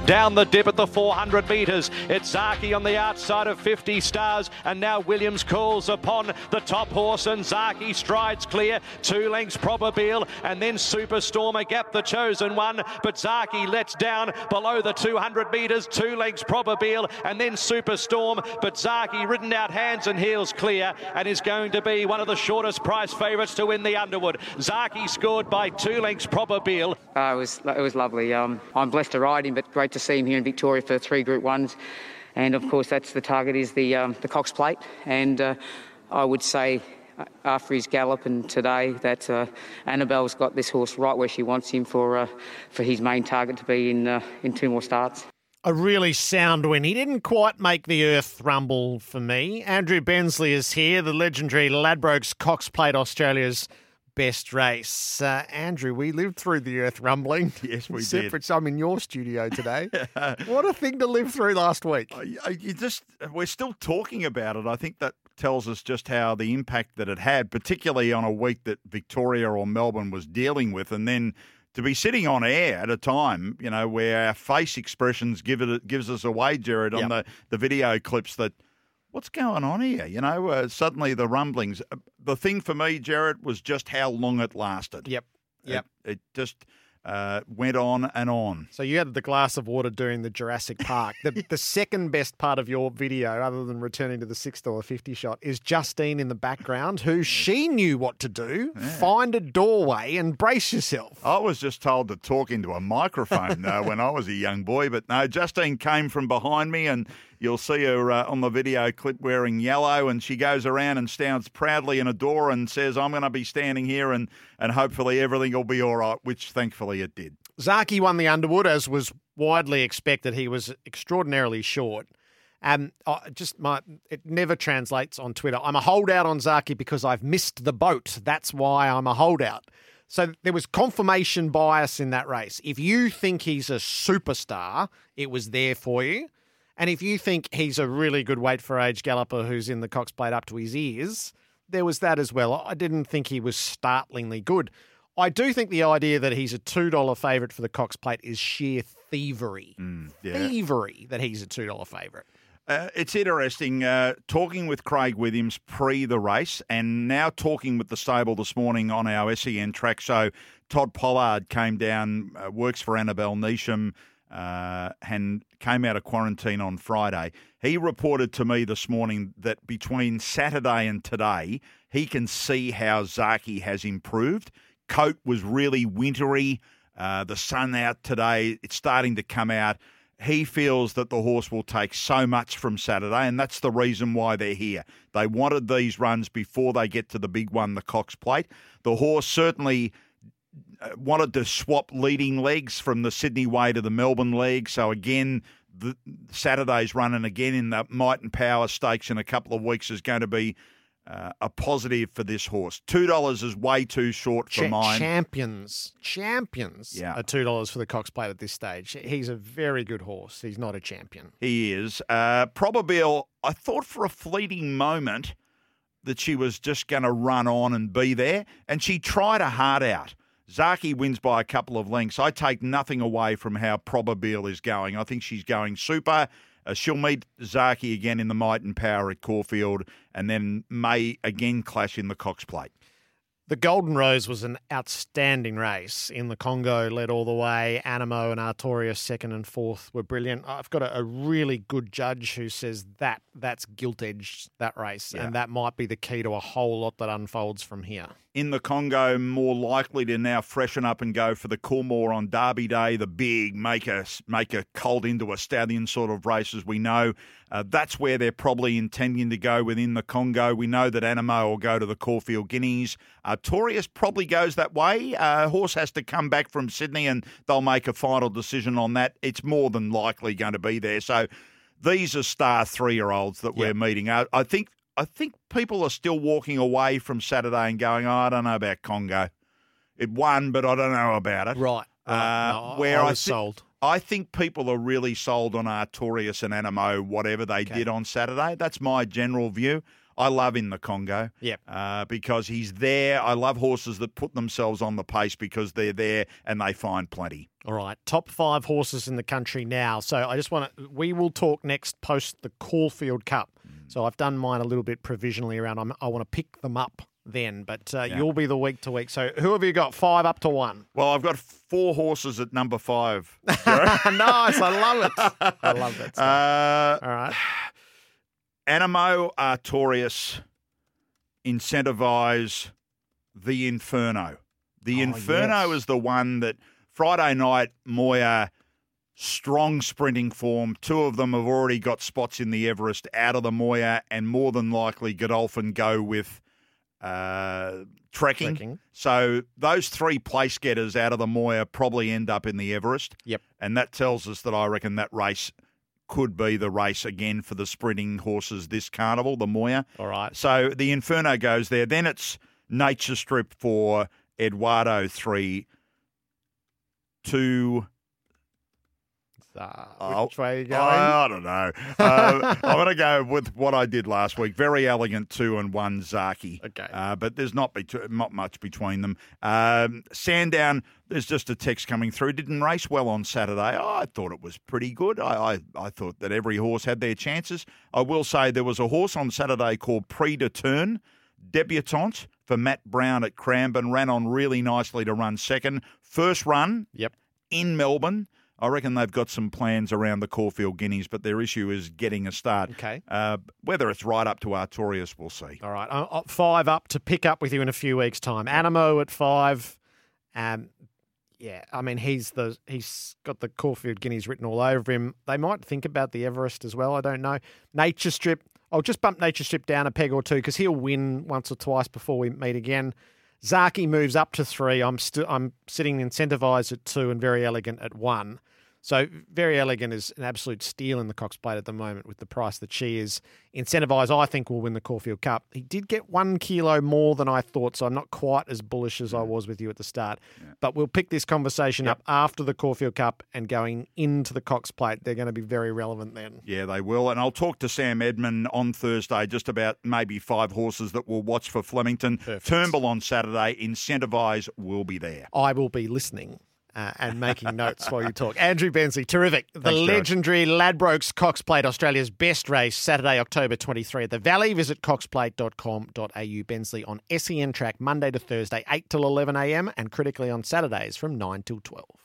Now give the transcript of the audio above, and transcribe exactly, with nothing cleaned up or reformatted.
Down the dip at the four hundred metres. It's Zaki on the outside of fifty Stars, and now Williams calls upon the top horse, and Zaki strides clear. Two lengths Probabile, and then Superstorm, a gap the chosen one, but Zaki lets down below the two hundred metres. Two lengths Probabile, and then Superstorm, but Zaki ridden out hands and heels clear, and is going to be one of the shortest price favourites to win the Underwood. Zaki scored by two lengths Probabile. Uh, it was it was lovely. Um, I'm blessed to ride him, but great to see him here in Victoria for three Group Ones, and of course that's the target is the um, the Cox Plate. And uh, I would say uh, after his gallop and today that uh, Annabelle's got this horse right where she wants him for uh, for his main target to be in uh, in two more starts. A really sound win. He didn't quite make the earth rumble for me. Andrew Bensley is here, the legendary Ladbrokes Cox Plate, Australia's best race. Uh, Andrew, we lived through the earth rumbling. Yes, we Separate, did. I'm in your studio today. What a thing to live through last week. You just, we're still talking about it. I think that tells us just how the impact that it had, particularly on a week that Victoria or Melbourne was dealing with, and then to be sitting on air at a time, you know, where our face expressions give it gives us away, Jared, on Yep. the, the video clips that, what's going on here? You know, uh, suddenly the rumblings. The thing for me, Jared, was just how long it lasted. Yep. Yep. It, it just uh, went on and on. So you had the glass of water during the Jurassic Park. The, the second best part of your video, other than returning to the six dollars fifty shot, is Justine in the background, who she knew what to do. Yeah. Find a doorway and brace yourself. I was just told to talk into a microphone uh, when I was a young boy, but no, Justine came from behind me, and you'll see her uh, on the video clip wearing yellow, and she goes around and stands proudly in a door and says, I'm going to be standing here, and, and hopefully everything will be all right, which thankfully it did. Zaki won the Underwood, as was widely expected. He was extraordinarily short. Um, I just my it never translates on Twitter. I'm a holdout on Zaki because I've missed the boat. That's why I'm a holdout. So there was confirmation bias in that race. If you think he's a superstar, it was there for you. And if you think he's a really good weight for age galloper who's in the Cox Plate up to his ears, there was that as well. I didn't think he was startlingly good. I do think the idea that he's a two dollars favourite for the Cox Plate is sheer thievery. Mm, yeah. Thievery that he's a two dollars favourite. Uh, it's interesting, uh, talking with Craig Williams pre the race, and now talking with the stable this morning on our S E N track show. Todd Pollard came down, uh, works for Annabelle Neesham, uh, and came out of quarantine on Friday. He reported to me this morning that between Saturday and today, he can see how Zaki has improved. Coat was really wintry. Uh, the sun out today, it's starting to come out. He feels that the horse will take so much from Saturday, and that's the reason why they're here. They wanted these runs before they get to the big one, the Cox Plate. The horse certainly wanted to swap leading legs from the Sydney way to the Melbourne leg. So again, the Saturday's running again in the Might and Power Stakes in a couple of weeks is going to be uh, a positive for this horse. two dollars is way too short for Ch- mine. Champions, champions Yeah. are two dollars for the Cox Plate at this stage. He's a very good horse. He's not a champion. He is. Uh, Probabile, I thought for a fleeting moment that she was just going to run on and be there, and she tried a hard out. Zaki wins by a couple of lengths. I take nothing away from how Probabile is going. I think she's going super. Uh, she'll meet Zaki again in the Might and Power at Caulfield, and then may again clash in the Cox Plate. The Golden Rose was an outstanding race in the Congo, led all the way. Animo and Artorias second and fourth were brilliant. I've got a, a really good judge who says that that's gilt-edged, that race, Yeah. and that might be the key to a whole lot that unfolds from here. In the Congo, more likely to now freshen up and go for the Coolmore on Derby Day, the big make a, make a colt into a stallion sort of races we know. Uh, that's where they're probably intending to go within the Congo. We know that Animo will go to the Caulfield Guineas. Uh, Torius probably goes that way. Uh, horse has to come back from Sydney and they'll make a final decision on that. It's more than likely going to be there. So these are star three-year-olds that Yep. we're meeting. I, I think I think people are still walking away from Saturday and going, oh, I don't know about Congo. It won, but I don't know about it. Right. Uh, right. No, where I I was thi- sold. I think people are really sold on Artorias and Animo, whatever they Okay. did on Saturday. That's my general view. I love in the Congo Yep. uh, because he's there. I love horses that put themselves on the pace because they're there and they find plenty. All right, top five horses in the country now. So I just want to, we will talk next post the Caulfield Cup. So I've done mine a little bit provisionally around. I'm, I want to pick them up then, but uh, Yeah. you'll be the week to week. So who have you got? Five up to one. Well, I've got four horses at number five. Nice, I love it. I love it. uh, All right. Animo Artorias, Incentivise, The Inferno. The Oh, Inferno yes. is the one that Friday night, Moya, strong sprinting form. Two of them have already got spots in the Everest out of the Moya, and more than likely Godolphin go with uh, trekking. Trekking. So those three place getters out of the Moya probably end up in the Everest. Yep. And that tells us that I reckon that race could be the race again for the sprinting horses this carnival, the Moya. All right. So the Inferno goes there. Then it's Nature Strip for Eduardo three, two. Uh, which way are you going? I don't know. Uh, I'm going to go with what I did last week. Very Elegant two and one Zaki. Okay. Uh, but there's not, be- not much between them. Um, Sandown, there's just a text coming through. Didn't race well on Saturday. Oh, I thought it was pretty good. I, I, I thought that every horse had their chances. I will say there was a horse on Saturday called Prix de Turn, debutante for Matt Brown at Cranbourne. Ran on really nicely to run second. First run Yep. in Melbourne. I reckon they've got some plans around the Caulfield Guineas, but their issue is getting a start. Okay. Uh, whether it's right up to Artorias, we'll see. All right. Uh, uh, five up to pick up with you in a few weeks' time. Animo at five. Um, yeah, I mean, he's the he's got the Caulfield Guineas written all over him. They might think about the Everest as well. I don't know. Nature Strip. I'll just bump Nature Strip down a peg or two because he'll win once or twice before we meet again. Zaki moves up to three. I'm still I'm sitting Incentivized at two and Very Elegant at one. So Very Elegant is an absolute steal in the Cox Plate at the moment with the price that she is. Incentivise, I think, will win the Caulfield Cup. He did get one kilo more than I thought, so I'm not quite as bullish as I was with you at the start. Yeah. But we'll pick this conversation Yep. up after the Caulfield Cup and going into the Cox Plate. They're going to be very relevant then. Yeah, they will. And I'll talk to Sam Edmund on Thursday just about maybe five horses that we'll watch for Flemington. Perfect. Turnbull on Saturday. Incentivise will be there. I will be listening. Uh, and making notes while you talk. Andrew Bensley, terrific. The Thanks, Jared. legendary Ladbrokes Cox Plate, Australia's best race, Saturday, October twenty-third at the Valley. Visit cox plate dot com dot a u. Bensley on S E N track Monday to Thursday, eight till eleven a m and critically on Saturdays from nine till twelve.